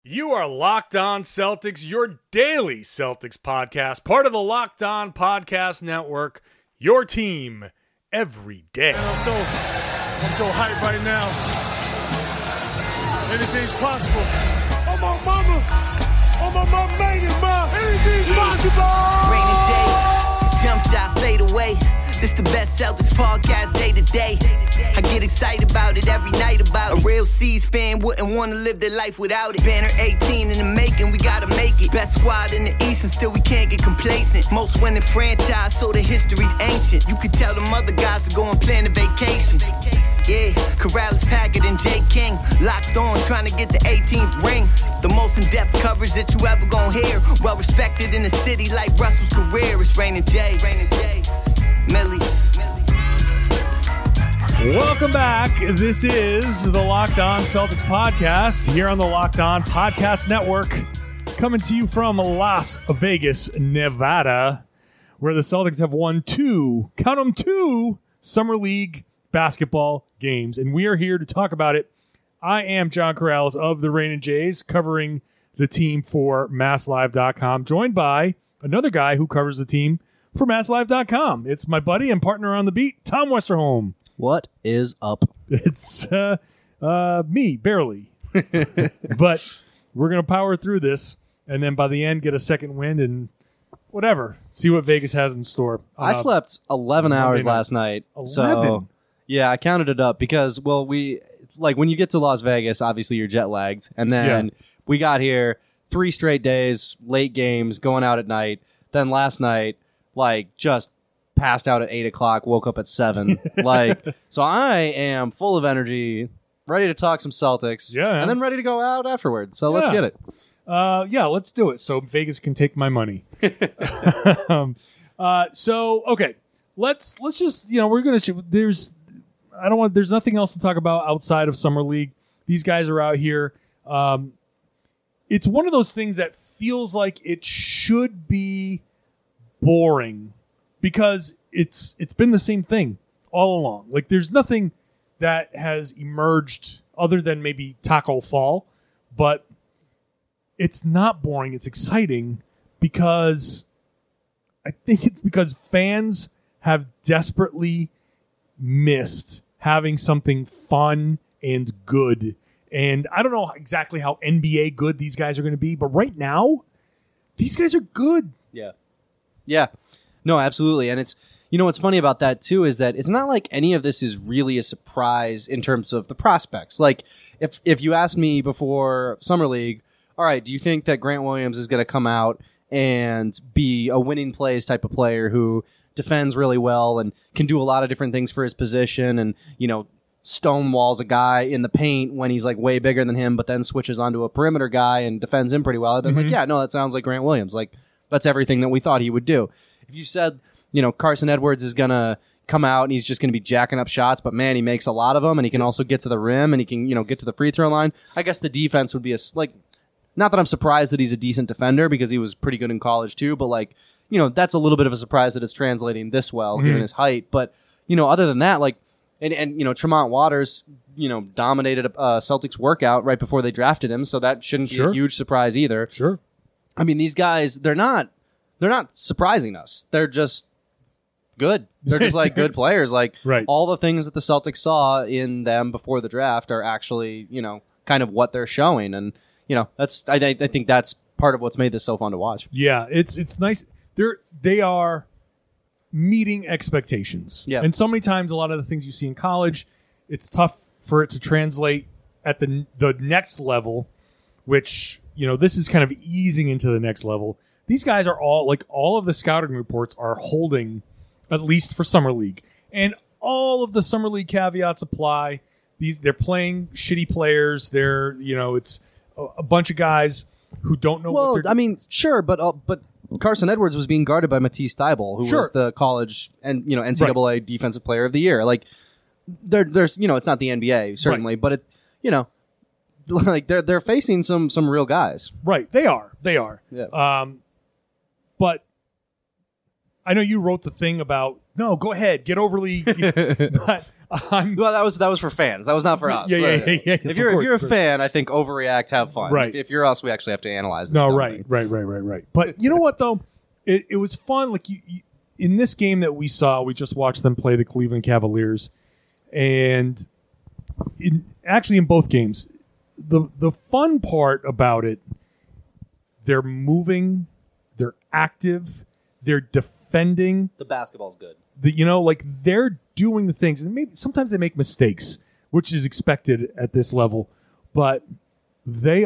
You are Locked On Celtics, your daily Celtics podcast, part of the Locked On Podcast Network, your team every day. And I'm so hyped right now. Anything's possible. Oh, my mama made it, ma. Anything's possible. Rainy days, jump shot, fade away. This the best Celtics podcast day to day. I get excited about it every night about it. A real C's fan wouldn't want to live their life without it. Banner 18 in the making, we gotta make it. Best squad in the East and still we can't get complacent. Most winning franchise, so the history's ancient. You could tell them other guys to go and plan a vacation. Yeah, Corrales, Packard, and Jay King locked on, trying to get the 18th ring. The most in-depth coverage that you ever gonna hear. Well respected in the city like Russell's career. It's Rainin' J. Millie's. Welcome back. This is the Locked On Celtics podcast here on the Locked On Podcast Network, coming to you from Las Vegas, Nevada, where the Celtics have won two Summer League basketball games, and we are here to talk about it. I am John Corrales of the Rainin' Jays, covering the team for MassLive.com, joined by another guy who covers the team for MassLive.com. It's my buddy and partner on the beat, Tom Westerholm. What is up? It's me, barely. But we're going to power through this, and then by the end get a second wind and whatever. See what Vegas has in store. I slept 11 hours last night. 11? So, yeah, I counted it up because, well, when you get to Las Vegas, obviously you're jet lagged. And then we got here 3 straight days, late games, going out at night. Then last night, just passed out at 8 o'clock, woke up at 7. So I am full of energy, ready to talk some Celtics, and then ready to go out afterwards. So let's get it. Let's do it so Vegas can take my money. Okay. Let's just, we're going to, there's nothing else to talk about outside of Summer League. These guys are out here. It's one of those things that feels like it should be boring, because it's been the same thing all along. There's nothing that has emerged other than maybe Taco Fall, but it's not boring. It's exciting because I think it's because fans have desperately missed having something fun and good. And I don't know exactly how NBA good these guys are going to be, but right now, these guys are good. Yeah. No, absolutely. And it's, what's funny about that too is that it's not like any of this is really a surprise in terms of the prospects. If you asked me before Summer League, all right, do you think that Grant Williams is going to come out and be a winning plays type of player who defends really well and can do a lot of different things for his position and, stonewalls a guy in the paint when he's way bigger than him, but then switches onto a perimeter guy and defends him pretty well? Then that sounds like Grant Williams. That's everything that we thought he would do. If you said, Carson Edwards is going to come out and he's just going to be jacking up shots, but man, he makes a lot of them and he can also get to the rim and he can, get to the free throw line. I guess the defense would be not that I'm surprised that he's a decent defender because he was pretty good in college too, but that's a little bit of a surprise that it's translating this well given his height. But, other than that, and Tremont Waters, dominated a Celtics workout right before they drafted him. So that shouldn't be a huge surprise either. Sure. I mean, these guys, they're not surprising us. They're just good. They're just good players. Right. All the things that the Celtics saw in them before the draft are actually, kind of what they're showing. And, that's, I think that's part of what's made this so fun to watch. Yeah. It's nice. They are meeting expectations. Yeah. And so many times, a lot of the things you see in college, it's tough for it to translate at the next level, which, this is kind of easing into the next level. These guys are all of the scouting reports are holding, at least for Summer League. And all of the Summer League caveats apply. They're playing shitty players. It's a bunch of guys who don't know what they're doing. Sure, but Carson Edwards was being guarded by Matisse Thybulle, who was the college and NCAA Defensive Player of the Year. There's it's not the NBA certainly, but they're facing some real guys. Right, they are. Yeah. But I know you wrote the thing about no, go ahead, get overly. But Well, that was for fans. That was not for us. Yeah. If Yes, you're a of course. fan, I think overreact, have fun. Right. If you're us, we actually have to analyze this. No, dumbly. right. But you know what though, it was fun. Like you, in this game that we saw, we just watched them play the Cleveland Cavaliers, and actually in both games, the fun part about it, they're moving, they're active, they're defending. The basketball's good. They're doing the things, and maybe sometimes they make mistakes, which is expected at this level, but they're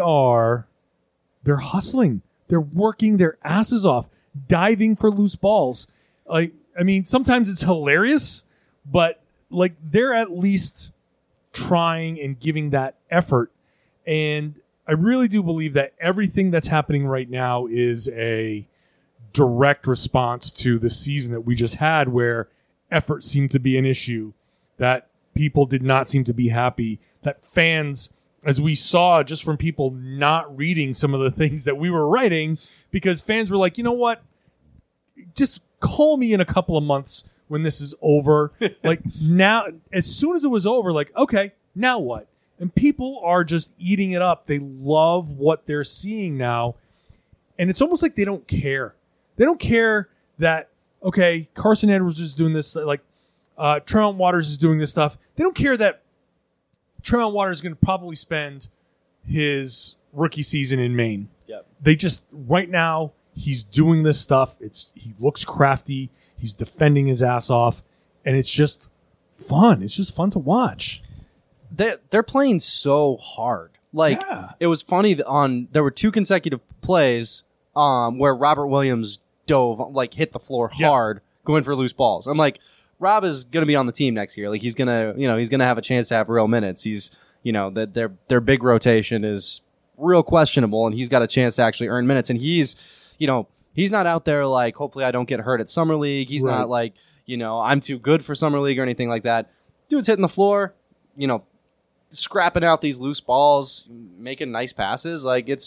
hustling, they're working their asses off, diving for loose balls. Sometimes it's hilarious, but they're at least trying and giving that effort. And I really do believe that everything that's happening right now is a direct response to the season that we just had, where effort seemed to be an issue, that people did not seem to be happy, that fans, as we saw just from people not reading some of the things that we were writing, because fans were like, you know what, just call me in a couple of months when this is over. Now, as soon as it was over, okay, now what? And people are just eating it up. They love what they're seeing now. And it's almost like they don't care. They don't care that, okay, Carson Edwards is doing this, Tremont Waters is doing this stuff. They don't care that Tremont Waters is going to probably spend his rookie season in Maine. Yep. They just, right now, he's doing this stuff. He looks crafty. He's defending his ass off. And it's just fun. It's just fun to watch. They're playing so hard. It was funny there were 2 consecutive plays where Robert Williams dove, hit the floor hard, going for loose balls. I'm like, Rob is going to be on the team next year. He's going to have a chance to have real minutes. He's, their big rotation is real questionable, and he's got a chance to actually earn minutes. And he's not out there hopefully I don't get hurt at Summer League. He's not I'm too good for Summer League or anything like that. Dude's hitting the floor, scrapping out these loose balls, making nice passes.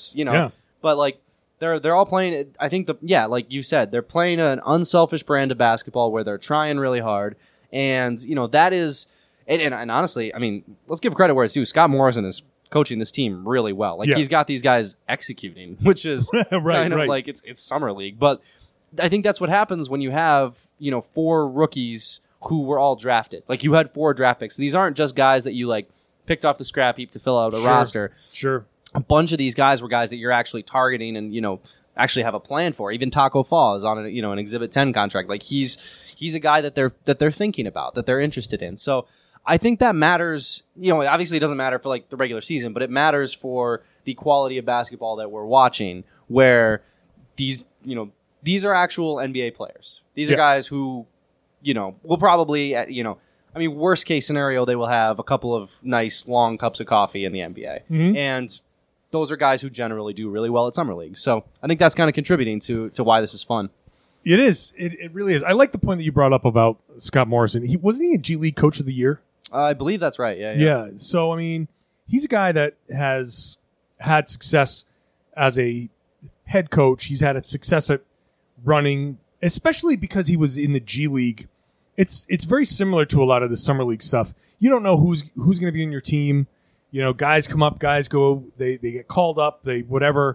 But they're all playing. I think like you said, they're playing an unselfish brand of basketball where they're trying really hard, and that is, and honestly, let's give credit where it's due. Scott Morrison is coaching this team really well. He's got these guys executing, which is right. It's Summer League, but I think that's what happens when you have 4 rookies who were all drafted. You had 4 draft picks. These aren't just guys that you picked off the scrap heap to fill out a roster. Sure. A bunch of these guys were guys that you're actually targeting and, actually have a plan for. Even Taco Fall is on an Exhibit 10 contract. He's a guy that they're thinking about, that they're interested in. So I think that matters. Obviously it doesn't matter for the regular season, but it matters for the quality of basketball that we're watching, where these are actual NBA players. These are guys who, will probably, worst case scenario, they will have a couple of nice long cups of coffee in the NBA. Mm-hmm. And those are guys who generally do really well at Summer League. So I think that's kind of contributing to why this is fun. It is. It really is. I like the point that you brought up about Scott Morrison. Wasn't he a G League Coach of the Year? I believe that's right. Yeah. So, he's a guy that has had success as a head coach. He's had a success at running, especially because he was in the G League. It's very similar to a lot of the Summer League stuff. You don't know who's going to be in your team. Guys come up, guys go. They get called up. They whatever.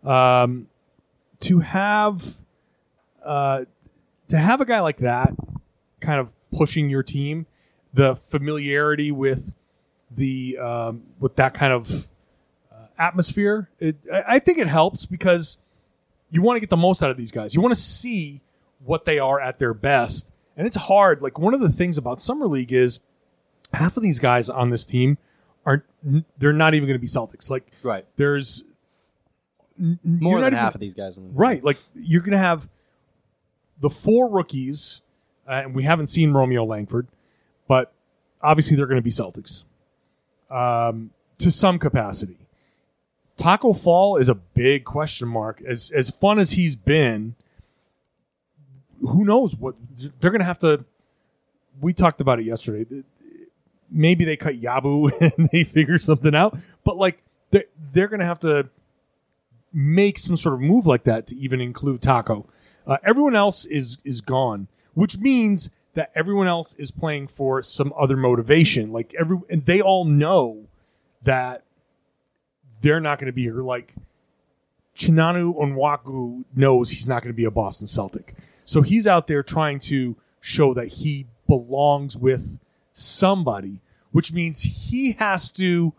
To have a guy like that kind of pushing your team, the familiarity with with that kind of atmosphere, I think it helps, because you want to get the most out of these guys. You want to see what they are at their best. And it's hard. One of the things about Summer League is half of these guys on this team they're not even going to be Celtics. Right. There's more than half of these guys. Right. You're going to have the 4 rookies, and we haven't seen Romeo Langford, but obviously they're going to be Celtics to some capacity. Taco Fall is a big question mark. As fun as he's been, who knows what they're going to have to. We talked about it yesterday. Maybe they cut Yabu and they figure something out, but they're going to have to make some sort of move like that to even include Taco. Everyone else is gone, which means that everyone else is playing for some other motivation. Like and they all know that they're not going to be here. Like Chinanu Onwaku knows he's not going to be a Boston Celtic. So he's out there trying to show that he belongs with somebody, which means he has to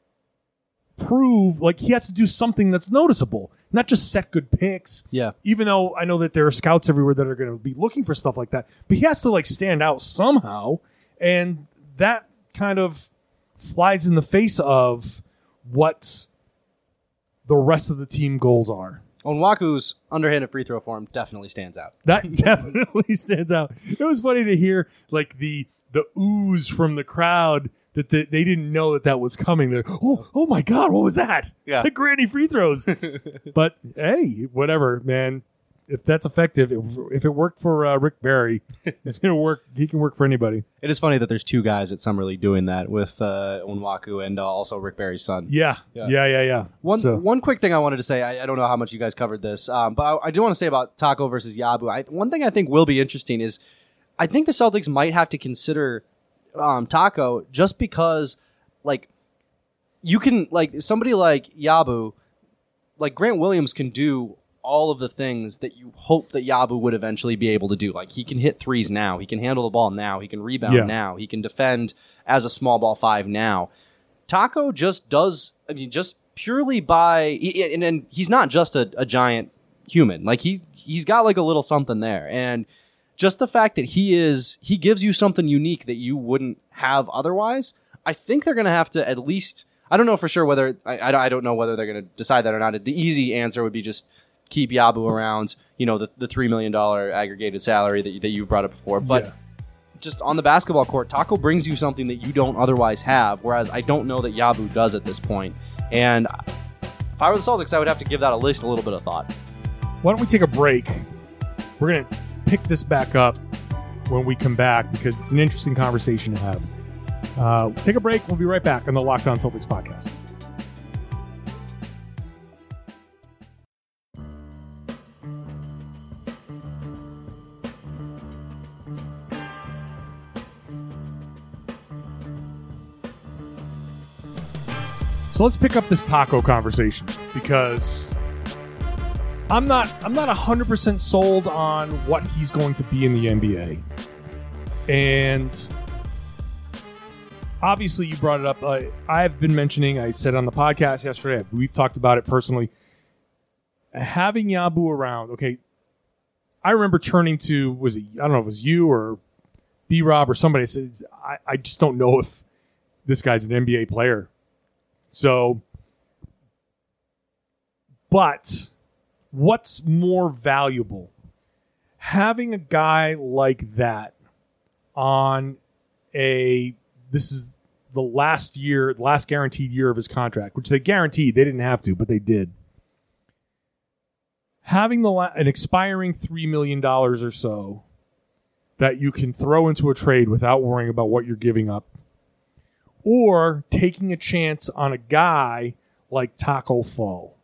prove, like he has to do something that's noticeable, not just set good picks. Yeah. Even though I know that there are scouts everywhere that are going to be looking for stuff like that, but he has to like stand out somehow. And that kind of flies in the face of what the rest of the team goals are. Onwaku's underhanded free throw form definitely stands out. That definitely stands out. It was funny to hear like the ooze from the crowd that they didn't know that was coming. They're, oh my God, what was that? Yeah. The granny free throws. But hey, whatever, man. If that's effective, if it worked for Rick Barry, it's gonna work. He can work for anybody. It is funny that there's two guys at Summer League doing that with Onwaku and also Rick Barry's son. Yeah. One quick thing I wanted to say. I don't know how much you guys covered this, but I do want to say about Taco versus Yabu. One thing I think will be interesting is I think the Celtics might have to consider Taco just because, like, you can, like, somebody like Yabu, like Grant Williams can do all of the things that you hope that Yabu would eventually be able to do. Like, he can hit threes now. He can handle the ball now. He can rebound now. He can defend as a small ball 5 now. Taco just does, I mean, just purely by, and he's not just a giant human. Like, he's got like a little something there. And just the fact that he gives you something unique that you wouldn't have otherwise, I think they're going to have to at least, I don't know for sure whether, I don't know whether they're going to decide that or not. The easy answer would be just keep Yabu around, you know, the $3 million aggregated salary that you brought up before. But just on the basketball court, Taco brings you something that you don't otherwise have, whereas I don't know that Yabu does at this point. And if I were the Celtics, I would have to give that a little bit of thought. Why don't we take a break? We're going to pick this back up when we come back because it's an interesting conversation to have. Take a break. We'll be right back on the Locked On Celtics podcast. So let's pick up this Taco conversation because I'm not 100% sold on what he's going to be in the NBA. And obviously you brought it up. I've been mentioning, I said on the podcast yesterday, we've talked about it personally. Having Yabu around, okay, I remember turning to, I don't know if it was you or B-Rob or somebody said, I just don't know if this guy's an NBA player. So, but what's more valuable? Having a guy like that on this is the last guaranteed year of his contract, which they guaranteed. They didn't have to, but they did. Having an expiring $3 million or so that you can throw into a trade without worrying about what you're giving up, or taking a chance on a guy like Taco Fall.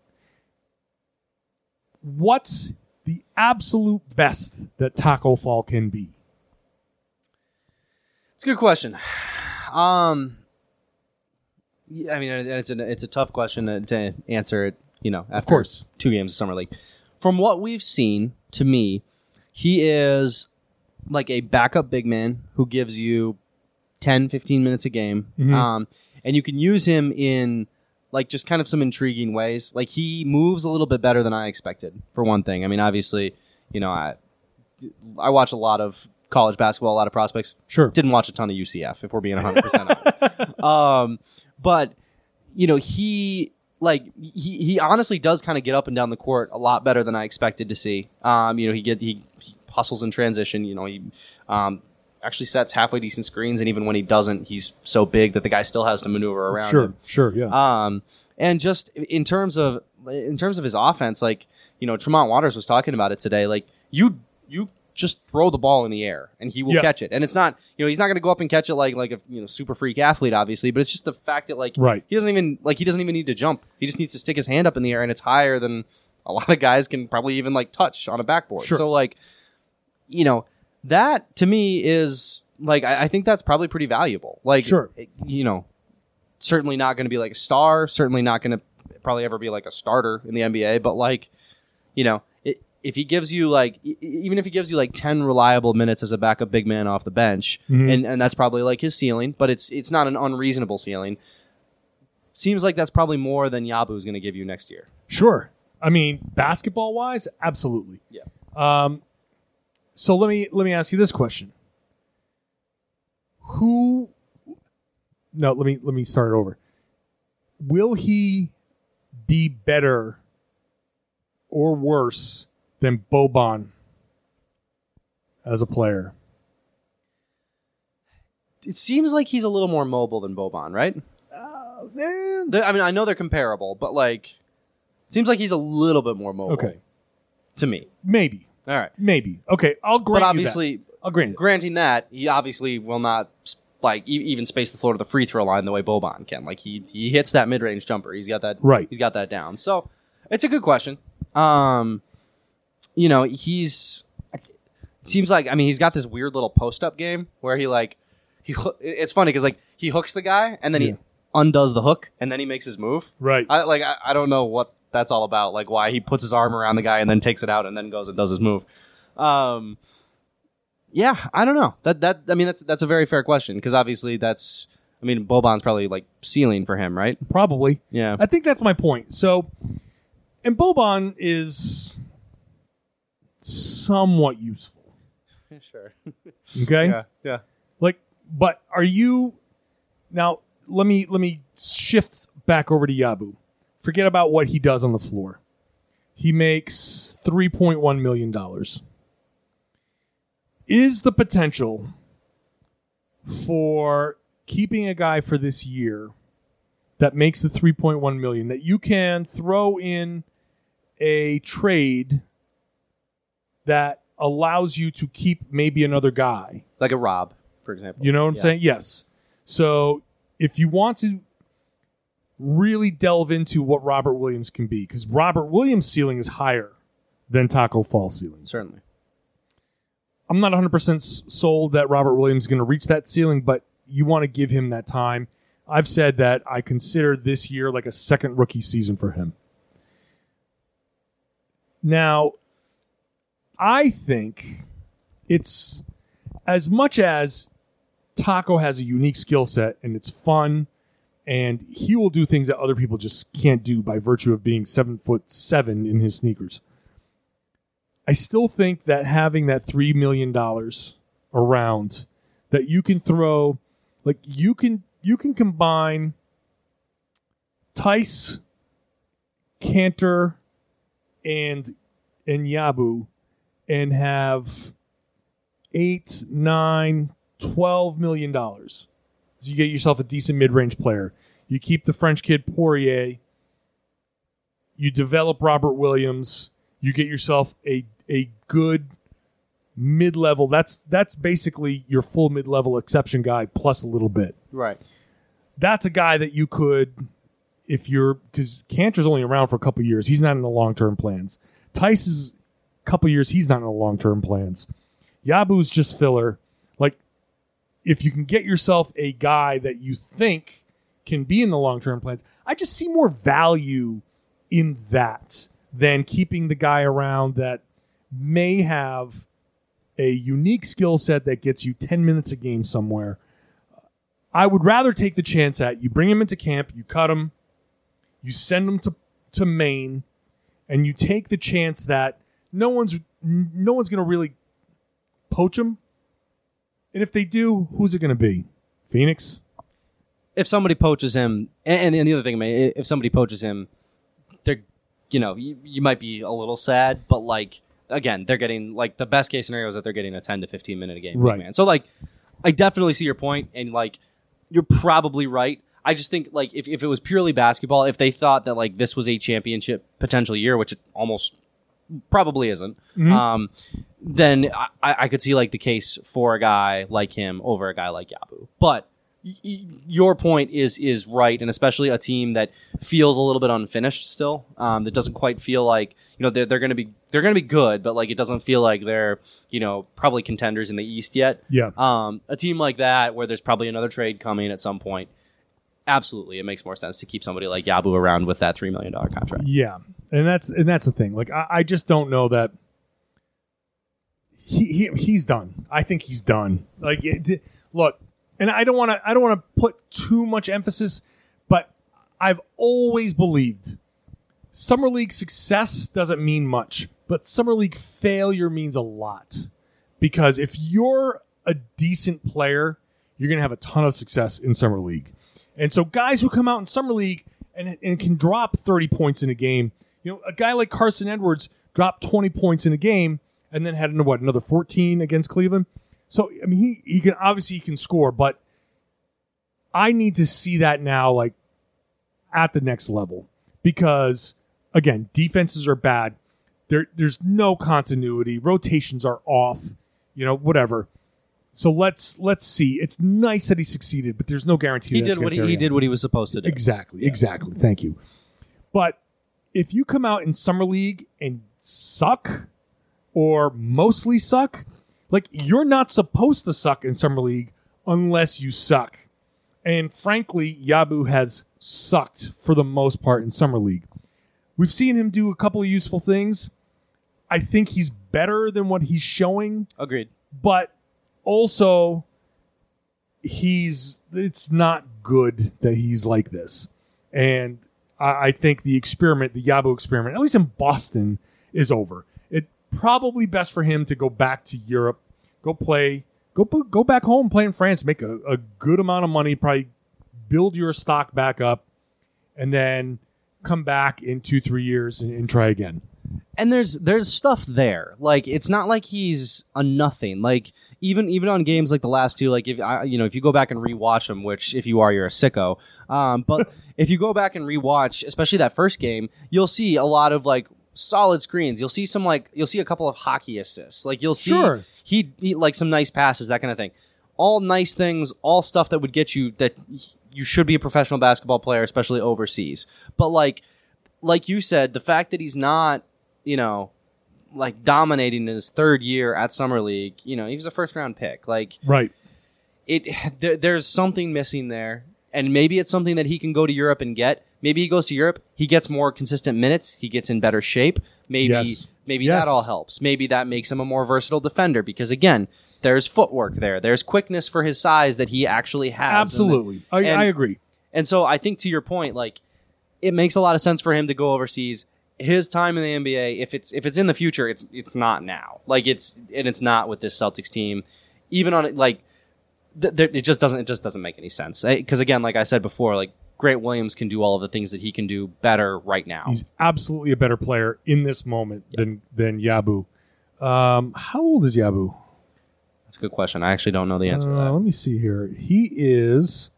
What's the absolute best that Taco Fall can be? It's a good question. I mean, it's a tough question to answer. You know, after of course 2 games of Summer League. From what we've seen, to me, he is like a backup big man who gives you 10, 15 minutes a game. Mm-hmm. And you can use him in like just kind of some intriguing ways. Like he moves a little bit better than I expected, for one thing. I mean, obviously, you know, I watch a lot of college basketball, a lot of prospects. Sure. Didn't watch a ton of UCF, if we're being 100% honest. But, you know, he honestly does kind of get up and down the court a lot better than I expected to see. You know, he hustles in transition. You know, he actually sets halfway decent screens, and even when he doesn't, he's so big that the guy still has to maneuver around him. Sure, yeah. And just in terms of his offense, like, you know, Tremont Waters was talking about it today. Like, you just throw the ball in the air and he will catch it. And it's not, you know, he's not going to go up and catch it like a, you know, super freak athlete, obviously, but it's just the fact that like he doesn't even need to jump. He just needs to stick his hand up in the air and it's higher than, a lot of guys can probably even like touch on a backboard. Sure. So like, you know, that to me is like, I think that's probably pretty valuable. Like, Sure. you know, certainly not going to be like a star, certainly not going to probably ever be like a starter in the NBA, but like, you know, if he gives you like, even if he gives you like 10 reliable minutes as a backup big man off the bench, and that's probably like his ceiling, but it's not an unreasonable ceiling. Seems like that's probably more than Yabu is going to give you next year. Sure. I mean, basketball wise, absolutely. Yeah. So let me ask you this question. Let me start it over. Will he be better or worse than Boban as a player? It seems like he's a little more mobile than Boban, right? I mean, I know they're comparable, but like, it seems like he's a little bit more mobile. Okay. To me. Maybe. All right. Maybe. Okay, I'll grant But obviously, you that. I'll grant it. Granting that, he obviously will not like even space the floor to the free throw line the way Boban can. Like he hits that mid range jumper. He's got that right. He's got that down. So it's a good question. You know, it seems like, I mean, he's got this weird little post up game where it's funny because like he hooks the guy and then he undoes the hook and then he makes his move. Right. I don't know what that's all about. Like why he puts his arm around the guy and then takes it out and then goes and does his move. Yeah, I don't know. I mean, that's a very fair question because obviously Boban's probably like ceiling for him, right? Probably. Yeah. I think that's my point. So, and Boban is somewhat useful. Sure. Okay? Yeah. Like, but are you now? Let me shift back over to Yabu. Forget about what he does on the floor. He makes $3.1 million. Is the potential for keeping a guy for this year that makes the $3.1 million that you can throw in a trade that allows you to keep maybe another guy? Like a Rob, for example. You know what I'm saying? Yes. So if you want to really delve into what Robert Williams can be, because Robert Williams' ceiling is higher than Taco Fall's ceiling. Certainly. I'm not 100% sold that Robert Williams is going to reach that ceiling, but you want to give him that time. I've said that I consider this year like a second rookie season for him. Now, I think it's as much as Taco has a unique skill set and it's fun and he will do things that other people just can't do by virtue of being 7'7" in his sneakers. I still think that having that $3 million around that you can throw, like you can combine Tice, Cantor, and Yabu and have $8, $9, $12 million. So you get yourself a decent mid-range player. You keep the French kid Poirier. You develop Robert Williams. You get yourself a good mid-level. That's basically your full mid-level exception guy plus a little bit. Right. That's a guy that you could, because Cantor's only around for a couple years. He's not in the long-term plans. Tice is a couple years. He's not in the long-term plans. Yabu's just filler. Like, if you can get yourself a guy that you think can be in the long-term plans, I just see more value in that than keeping the guy around that may have a unique skill set that gets you 10 minutes a game somewhere. I would rather take the chance at you bring him into camp, you cut him, you send him to Maine, and you take the chance that no one's going to really poach him. And if they do, who's it going to be? Phoenix? If somebody poaches him, and the other thing, if somebody poaches him, they're, you might be a little sad, but like, again, they're getting, like, the best case scenario is that they're getting a 10 to 15 minute a game. Right. Man. So, like, I definitely see your point, and, like, you're probably right. I just think, like, if it was purely basketball, if they thought that, like, this was a championship potential year, which it almost probably isn't, then I could see, like, the case for a guy like him over a guy like Yabu. But your point is right, and especially a team that feels a little bit unfinished still. That doesn't quite feel like they're going to be good, but like it doesn't feel like they're probably contenders in the East yet. Yeah. A team like that where there's probably another trade coming at some point. Absolutely, it makes more sense to keep somebody like Yabu around with that $3 million contract. Yeah, and that's the thing. Like I just don't know that he's done. I think he's done. Like look, and I don't want to put too much emphasis, but I've always believed Summer League success doesn't mean much, but Summer League failure means a lot. Because if you're a decent player, you're going to have a ton of success in Summer League. And so guys who come out in Summer League and can drop 30 points in a game, a guy like Carson Edwards dropped 20 points in a game and then had another 14 against Cleveland. So, I mean, he can score, but I need to see that now, like, at the next level. Because, again, defenses are bad. There's no continuity. Rotations are off, whatever. So let's see. It's nice that he succeeded, but there's no guarantee he did what he was supposed to do. Exactly. Thank you. But if you come out in Summer League and suck or mostly suck, like you're not supposed to suck in Summer League unless you suck. And frankly, Yabu has sucked for the most part in Summer League. We've seen him do a couple of useful things. I think he's better than what he's showing. Agreed. But also, it's not good that he's like this. And I think the Yabu experiment, at least in Boston, is over. It's probably best for him to go back to Europe, go back home, play in France, make a good amount of money, probably build your stock back up, and then come back in 2-3 years and try again. And there's stuff there. Like it's not like he's a nothing. Like even on games like the last two, like if you go back and rewatch them, which if you are, you're a sicko. But if you go back and rewatch, especially that first game, you'll see a lot of like solid screens. You'll see a couple of hockey assists. Like you'll see he like some nice passes, that kind of thing. All nice things, all stuff that would get you that you should be a professional basketball player, especially overseas. But like you said, the fact that he's not like dominating in his third year at Summer League, he was a first round pick. Like, right. There's something missing there. And maybe it's something that he can go to Europe and get. Maybe he goes to Europe, he gets more consistent minutes, he gets in better shape. Maybe that all helps. Maybe that makes him a more versatile defender because, again, there's footwork there. There's quickness for his size that he actually has. Absolutely. I agree. And so I think to your point, like, it makes a lot of sense for him to go overseas. His time in the NBA, if it's in the future, it's not now. Like it's not with this Celtics team. Even on it, like it just doesn't make any sense. Because again, like I said before, like Grant Williams can do all of the things that he can do better right now. He's absolutely a better player in this moment than Yabu. How old is Yabu? That's a good question. I actually don't know the answer to that. Let me see here. He is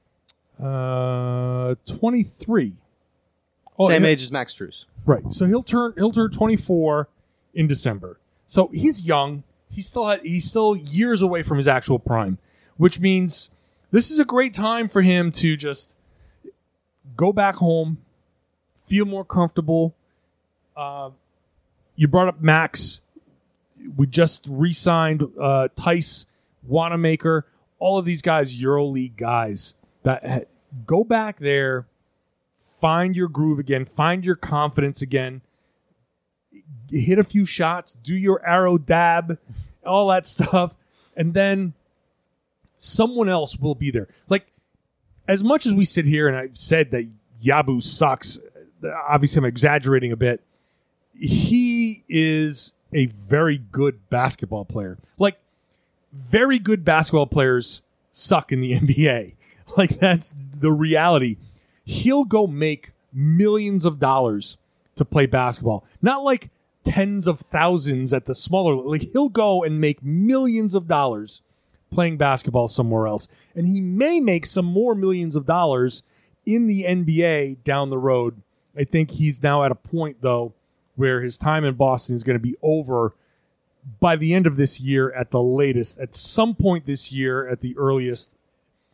23. Same age as Max Strus. Right. So he'll turn 24 in December. So he's young. He's still years away from his actual prime, which means this is a great time for him to just go back home, feel more comfortable. You brought up Max. We just re-signed Tice, Wanamaker, all of these guys, EuroLeague guys that go back there. Find your groove again. Find your confidence again. Hit a few shots. Do your arrow dab. All that stuff. And then someone else will be there. Like, as much as we sit here and I've said that Yabu sucks, obviously I'm exaggerating a bit, he is a very good basketball player. Like, very good basketball players suck in the NBA. Like, that's the reality. He'll go make millions of dollars to play basketball. Not like tens of thousands at the smaller. Like he'll go and make millions of dollars playing basketball somewhere else. And he may make some more millions of dollars in the NBA down the road. I think he's now at a point, though, where his time in Boston is going to be over by the end of this year at the latest. At some point this year at the earliest.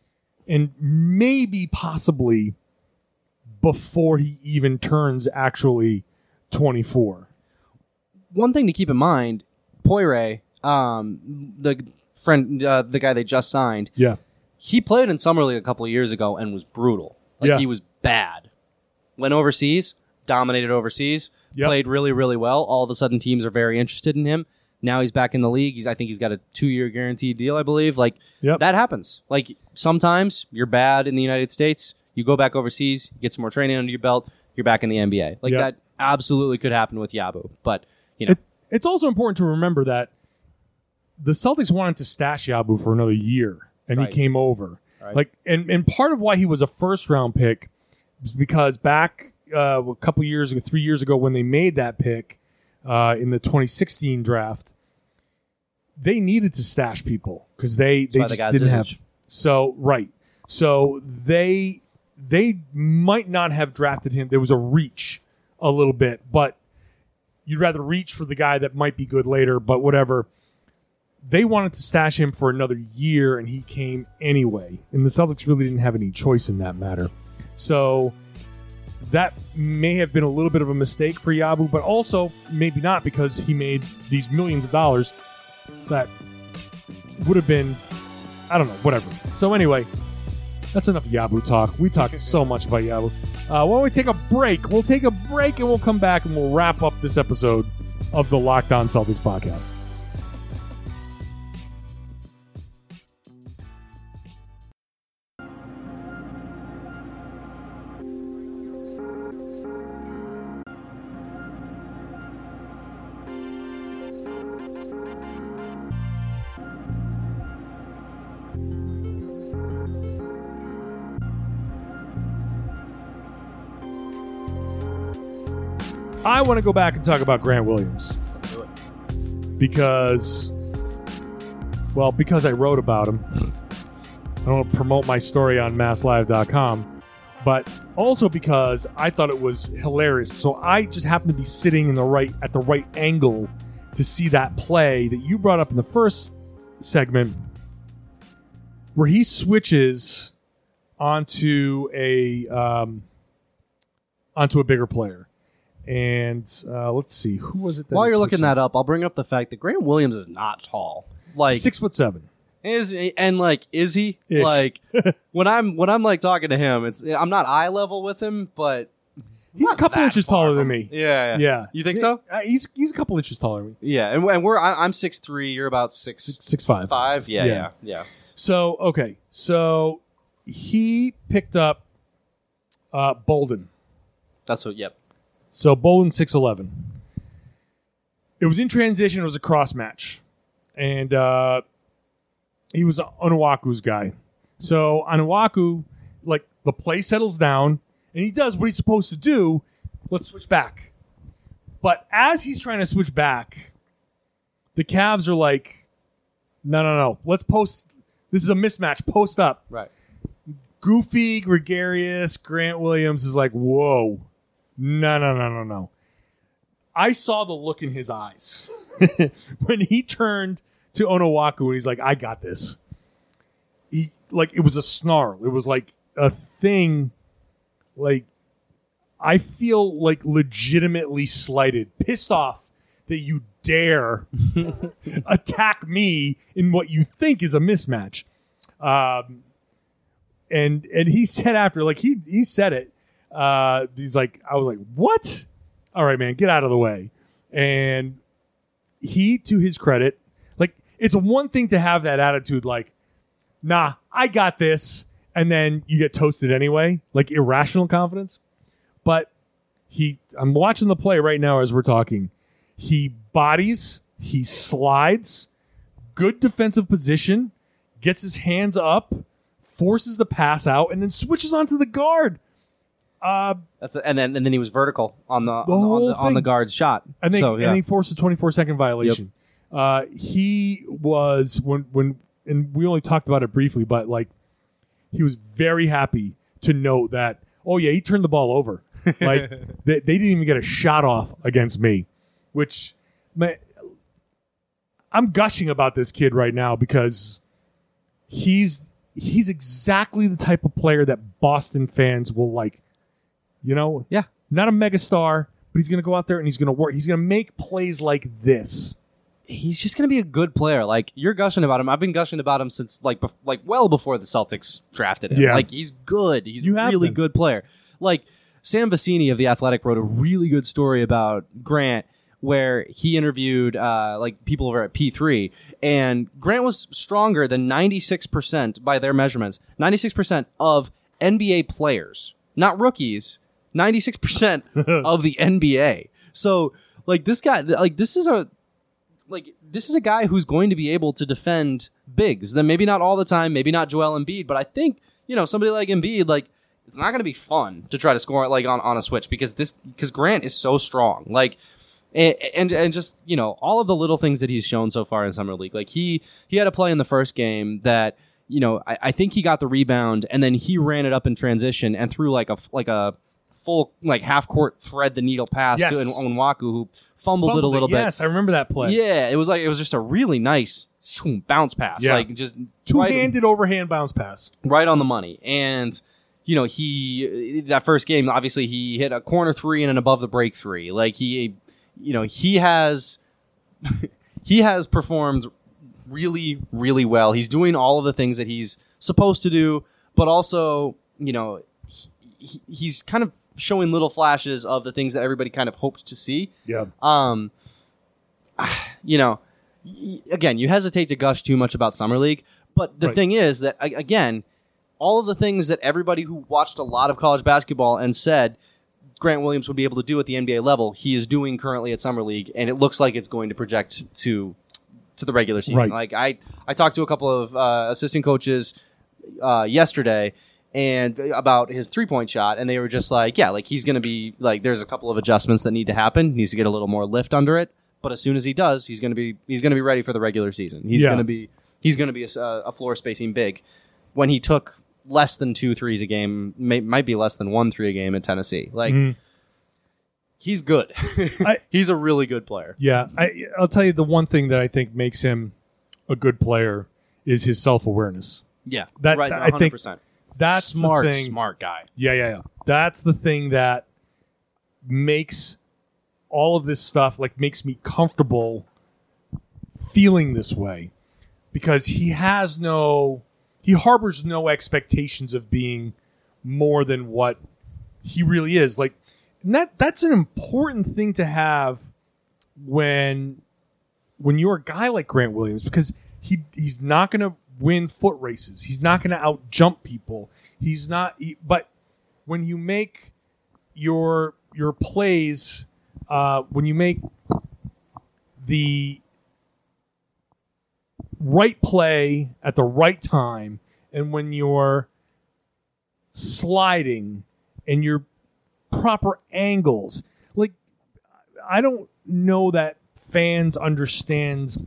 and maybe possibly before he even turns actually 24. One thing to keep in mind, Poirier, the guy they just signed, Yeah. he played in Summer League a couple of years ago and was brutal. Like, Yeah. he was bad. Went overseas, dominated overseas, Yep. played really, really well. All of a sudden, teams are very interested in him. Now he's back in the league. I think he's got a 2-year guaranteed deal, I believe. Like, Yep. that happens. Like, sometimes you're bad in the United States. You go back overseas, get some more training under your belt, you're back in the NBA. Like, Yep. that absolutely could happen with Yabu. But, you know, It's also important to remember that the Celtics wanted to stash Yabu for another year, and Right. he came over. Right. Like, and part of why he was a first-round pick was because back a couple years ago, 3 years ago, when they made that pick in the 2016 draft, they needed to stash people because they why they just got didn't Zizic. have. So right, so they might not have drafted him. There was a reach a little bit, but you'd rather reach for the guy that might be good later. But whatever, they wanted to stash him for another year, and he came anyway. And the Celtics really didn't have any choice in that matter. So that may have been a little bit of a mistake for Yabu, but also maybe not, because he made these millions of dollars that would have been, I don't know, whatever. So anyway, that's enough Yabu talk. We talked so much about Yabu. Why don't we take a break? We'll take a break and we'll come back and we'll wrap up this episode of the Locked On Celtics podcast. I want to go back and talk about Grant Williams. let's do it. Because I wrote about him. I don't want to promote my story on masslive.com, but also because I thought it was hilarious. So I just happened to be sitting at the right angle to see that play that you brought up in the first segment, where he switches onto a bigger player. And let's see, who was it? That While he you're looking switched that up, I'll bring up the fact that Grant Williams is not tall. Like, 6'7". is he? Ish. Like, when I'm like talking to him, I'm not eye level with him, but He's a not couple that inches far taller from- than me. Yeah. Yeah. You think so? He's a couple inches taller than me. Yeah, and I'm 6'3", you're about 6'5". 6'5". Yeah. So, okay. So, he picked up Bolden. That's what. Yep. So, Bolden 6'11". It was in transition. It was a cross match. And he was Onuaku's guy. So, Onuaku, like, the play settles down, and he does what he's supposed to do. Let's switch back. But as he's trying to switch back, the Cavs are like, no. Let's post. This is a mismatch. Post up. Right. Goofy, gregarious Grant Williams is like, whoa. No. I saw the look in his eyes when he turned to Onuaku and he's like, I got this. It was a snarl. It was like a thing. Like, I feel like legitimately slighted, pissed off that you dare attack me in what you think is a mismatch. And he said after, like, he said it. He's like, I was like, what? All right, man, get out of the way. And he, to his credit, like, it's one thing to have that attitude, like, nah, I got this. And then you get toasted anyway, like irrational confidence. But I'm watching the play right now as we're talking. He bodies, he slides, good defensive position, gets his hands up, forces the pass out, and then switches onto the guard. And then he was vertical on the whole thing. guard's shot. And then, so, yeah. and he forced a 24-second violation. He was and we only talked about it briefly, but like, he was very happy to note that, oh yeah, he turned the ball over. Like, they didn't even get a shot off against me, which, man, I'm gushing about this kid right now because he's he's exactly the type of player that Boston fans will like. You know? Yeah. Not a megastar, but he's going to go out there and he's going to work. He's going to make plays like this. He's just going to be a good player. Like, you're gushing about him. I've been gushing about him since well before the Celtics drafted him. Yeah. Like, he's good. He's You a have really been. good player. Like, Sam Vecini of The Athletic wrote a really good story about Grant where he interviewed people over at P3, and Grant was stronger than 96% by their measurements. 96% of NBA players, not rookies. 96% of the NBA. So, like, this guy, like, this is a guy who's going to be able to defend bigs. Then maybe not all the time, maybe not Joel Embiid, but I think, somebody like Embiid, like, it's not going to be fun to try to score like on a switch because Grant is so strong. Like, and just, all of the little things that he's shown so far in Summer League. Like, he had a play in the first game that, I think he got the rebound and then he ran it up in transition and threw like a full half court thread the needle pass Yes. to Onwaku, who fumbled it a little bit. Yes, I remember that play. Yeah, it was just a really nice bounce pass, Yeah. like just Two-handed overhand bounce pass. right on the money. And he that first game, obviously he hit a corner three and an above the break three. Like he has he has performed really, really well. He's doing all of the things that he's supposed to do, but also he's kind of showing little flashes of the things that everybody kind of hoped to see. Yeah. Again, you hesitate to gush too much about Summer League, but the Right. thing is that, again, all of the things that everybody who watched a lot of college basketball and said Grant Williams would be able to do at the NBA level, he is doing currently at Summer League, and it looks like it's going to project to the regular season. Right. Like, I talked to a couple of assistant coaches yesterday and about his 3-point shot, and they were just like, yeah, like he's going to be like, there's a couple of adjustments that need to happen. He needs to get a little more lift under it, but as soon as he does, he's going to be ready for the regular season. He's Yeah. going to be a floor spacing big. When he took less than 2 threes a game, might be less than 1 3 a game at Tennessee. Like, he's good. He's a really good player. Yeah, I'll tell you the one thing that I think makes him a good player is his self-awareness. Yeah, That- right. I think 100%. That's smart, the thing. smart guy. Yeah. That's the thing that makes all of this stuff, like, makes me comfortable feeling this way, because he harbors no expectations of being more than what he really is. Like, and that's an important thing to have when you're a guy like Grant Williams, because he's not going to win foot races. He's not going to out jump people. But when you make your plays, when you make the right play at the right time, and when you're sliding and your proper angles, like, I don't know that fans understand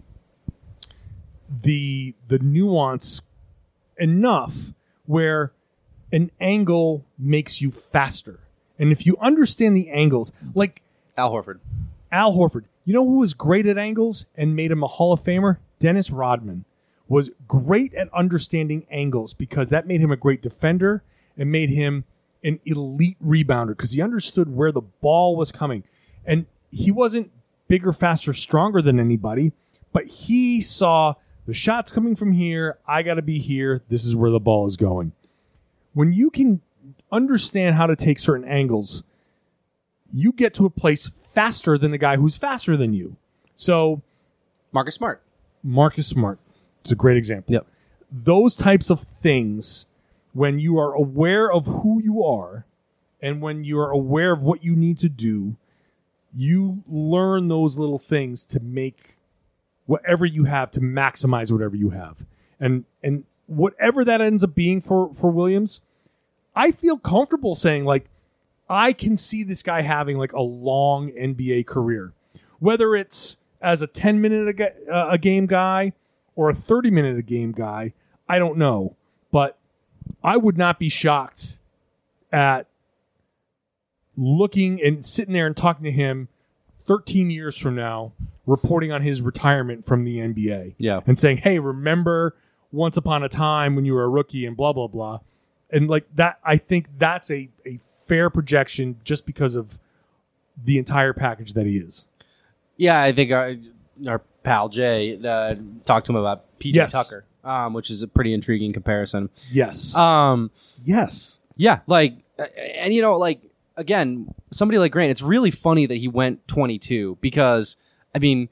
the nuance enough where an angle makes you faster. And if you understand the angles, like Al Horford. you know who was great at angles and made him a Hall of Famer? Dennis Rodman was great at understanding angles, because that made him a great defender and made him an elite rebounder, because he understood where the ball was coming. And he wasn't bigger, faster, stronger than anybody, but he saw the shot's coming from here. I got to be here. This is where the ball is going. When you can understand how to take certain angles, you get to a place faster than the guy who's faster than you. So Marcus Smart. It's a great example. Yep. Those types of things, when you are aware of who you are and when you are aware of what you need to do, you learn those little things to make whatever you have, to maximize whatever you have. And whatever that ends up being for Williams, I feel comfortable saying, like, I can see this guy having like a long NBA career, whether it's as a 10-minute a game guy or a 30-minute a game guy. I don't know, but I would not be shocked at looking and sitting there and talking to him 13 years from now, reporting on his retirement from the NBA. Yeah. And saying, hey, remember once upon a time when you were a rookie and blah, blah, blah. And like that, I think that's a fair projection just because of the entire package that he is. Yeah, I think our pal Jay talked to him about PJ Yes. Tucker, which is a pretty intriguing comparison. Yes. Yes. Yeah, like, and like, again, somebody like Grant, it's really funny that he went 22 because, I mean,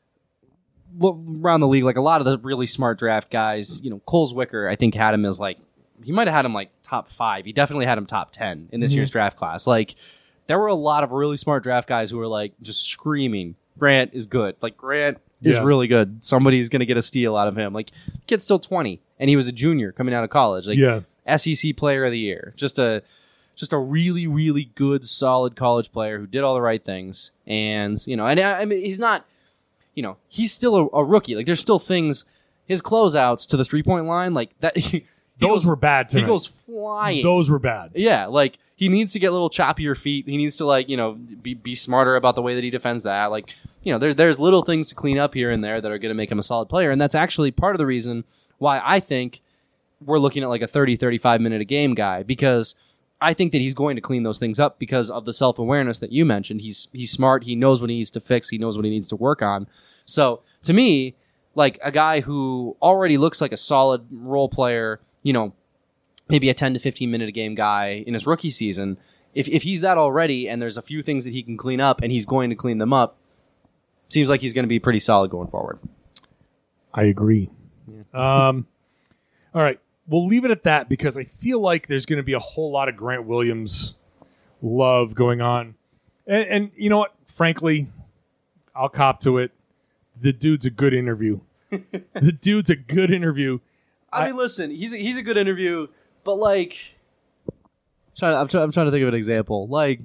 look around the league, like a lot of the really smart draft guys, Cole Zwicker, I think had him as like, he might have had him like top 5. He definitely had him top 10 in this year's draft class. Like, there were a lot of really smart draft guys who were like just screaming, Grant is good. Like, Grant is really good. Somebody's going to get a steal out of him. Like, kid's still 20, and he was a junior coming out of college. Like, SEC player of the year. Just a really, really good, solid college player who did all the right things. And, and I mean, he's not, he's still a rookie. Like, there's still things, his closeouts to the 3-point line, like that. Those were bad tonight. He goes flying. Those were bad. Yeah, like, he needs to get a little choppier feet. He needs to, like, be smarter about the way that he defends that. Like, there's little things to clean up here and there that are going to make him a solid player. And that's actually part of the reason why I think we're looking at like a 30, 35 minute a game guy, because I think that he's going to clean those things up because of the self-awareness that you mentioned. He's smart. He knows what he needs to fix. He knows what he needs to work on. So to me, like a guy who already looks like a solid role player, maybe a 10 to 15 minute a game guy in his rookie season, if he's that already and there's a few things that he can clean up and he's going to clean them up, seems like he's going to be pretty solid going forward. I agree. All right. We'll leave it at that because I feel like there's going to be a whole lot of Grant Williams love going on. And you know what? Frankly, I'll cop to it. The dude's a good interview. The dude's a good interview. I mean, listen, he's a good interview, but like, I'm trying to think of an example. Like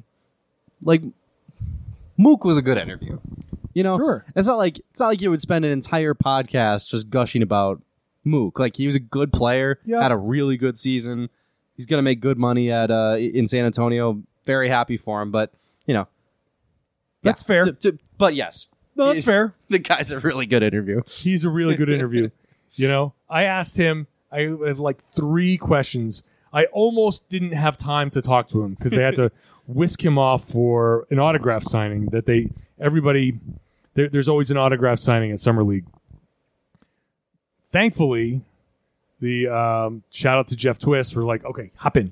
Mook was a good interview. Sure. It's not like you would spend an entire podcast just gushing about Mook. Like, he was a good player, had a really good season. He's gonna make good money at in San Antonio. Very happy for him, but that's fair. But yes, no, that's fair. The guy's a really good interview. He's a really good interview. I asked him, I had like 3 questions. I almost didn't have time to talk to him because they had to whisk him off for an autograph signing that there's always an autograph signing at Summer League. Thankfully, the shout out to Jeff Twist for like, okay, hop in.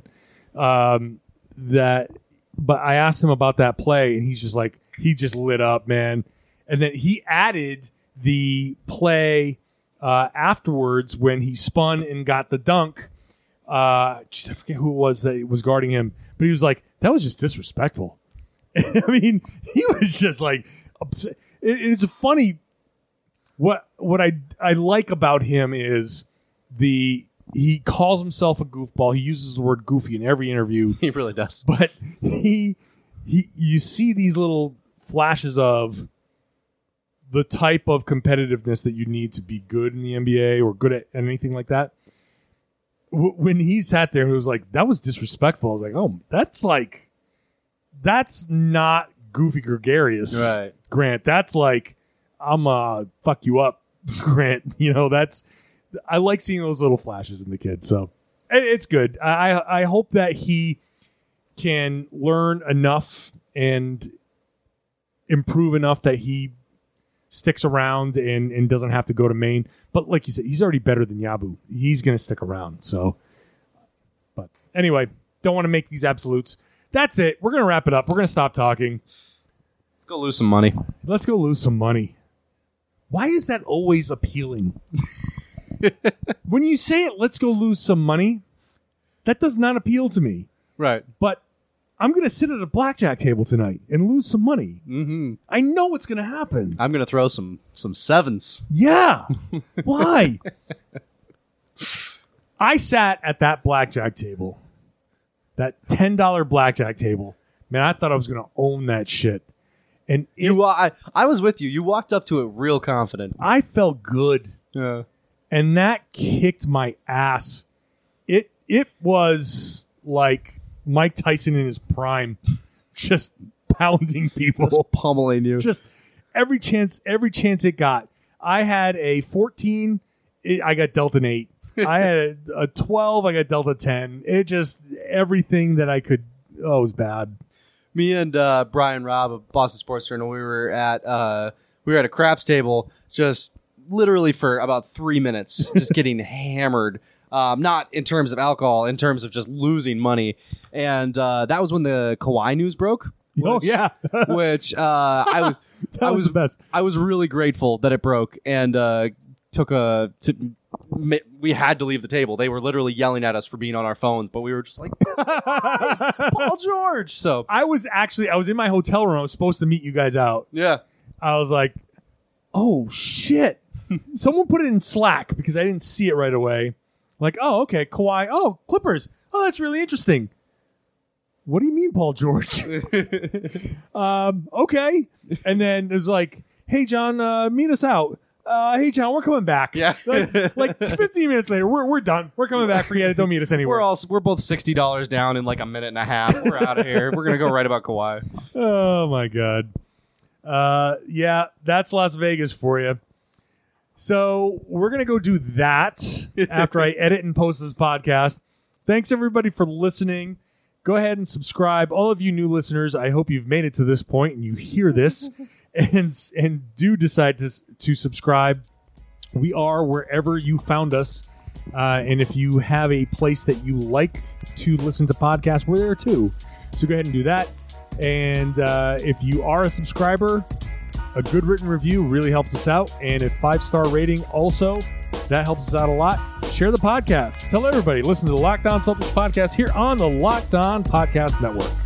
But I asked him about that play and he's just like, he just lit up, man. And then he added the play afterwards when he spun and got the dunk. I forget who it was that was guarding him, but he was like, that was just disrespectful. I mean, he was just like upset. It's funny. What I like about him is he calls himself a goofball. He uses the word goofy in every interview. He really does. But you see these little flashes of the type of competitiveness that you need to be good in the NBA or good at anything like that. When he sat there and was like, that was disrespectful, I was like, oh, that's not goofy gregarious, right, Grant. That's like, I'm fuck you up, Grant. I like seeing those little flashes in the kid. So it's good. I hope that he can learn enough and improve enough that he sticks around and doesn't have to go to Maine. But like you said, he's already better than Yabu. He's going to stick around. So, but anyway, don't want to make these absolutes. That's it. We're going to wrap it up. We're going to stop talking. Let's go lose some money. Let's go lose some money. Why is that always appealing? When you say it, let's go lose some money, that does not appeal to me. Right. But I'm going to sit at a blackjack table tonight and lose some money. Mm-hmm. I know what's going to happen. I'm going to throw some sevens. Yeah. Why? I sat at that blackjack table, that $10 blackjack table. Man, I thought I was going to own that shit. And I was with you. You walked up to it real confident. I felt good. Yeah. And that kicked my ass. It was like Mike Tyson in his prime, just pounding people, just pummeling you. Just every chance it got. I had a 14 I got dealt an 8. I had a 12. I got dealt a 10. It just, everything that I could, it was bad. Me and Brian Robb of Boston Sports Journal, we were at a craps table just literally for about 3 minutes, just getting hammered. Not in terms of alcohol, in terms of just losing money. And that was when the Kawhi news broke. Oh yeah, which I was the best. I was really grateful that it broke and we had to leave the table. They were literally yelling at us for being on our phones, but we were just like, Paul George. So I was in my hotel room. I was supposed to meet you guys out. yeah, I was like, oh shit. Someone put it in Slack because I didn't see it right away. Like, oh, okay, Kawhi. Oh, Clippers. Oh, that's really interesting. What do you mean, Paul George? Okay. And then it's like, hey, John, meet us out. Hey, John, we're coming back. Yeah. like 15 minutes later, we're done. We're coming back. Forget it. Don't meet us anywhere. we're both $60 down in like a minute and a half. We're out of here. We're gonna go right about Kawhi. Oh my God. Yeah, that's Las Vegas for you. So we're going to go do that after I edit and post this podcast. Thanks everybody for listening. Go ahead and subscribe. All of you new listeners, I hope you've made it to this point and you hear this and do decide to subscribe. We are wherever you found us. And if you have a place that you like to listen to podcasts, we're there too. So go ahead and do that. And if you are a subscriber, a good written review really helps us out. And a 5-star rating also, that helps us out a lot. Share the podcast. Tell everybody. Listen to the Locked On Celtics podcast here on the Locked On Podcast Network.